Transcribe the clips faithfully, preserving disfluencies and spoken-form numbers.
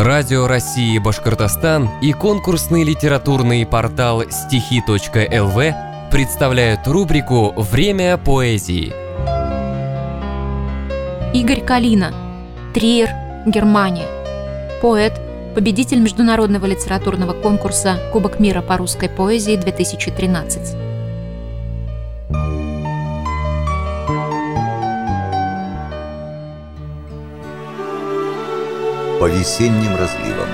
Радио России Башкортостан и конкурсный литературный портал стихи точка эл ви представляют рубрику «Время поэзии». Игорь Калина, Триер, Германия. Поэт, победитель международного литературного конкурса «Кубок мира по русской поэзии две тысячи тринадцать». По весенним разливам.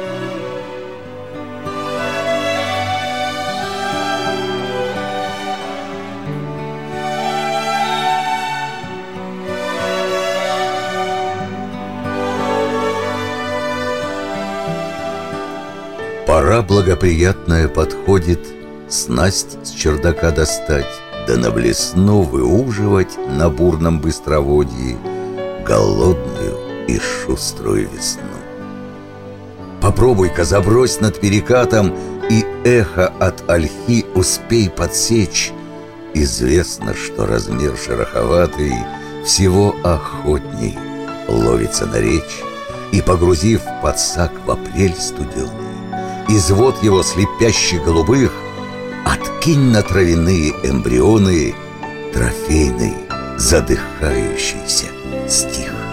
Пора благоприятная подходит снасть с чердака достать, да на блесну выуживать на бурном быстроводье голодную и шуструю весну. Попробуй-ка забрось над перекатом, и эхо от ольхи успей подсечь. Известно, что размер шероховатый всего охотней ловится на речь, и, погрузив под сак в апрель студеный, из вод его слепящих голубых откинь на травяные эмбрионы трофейный задыхающийся стих.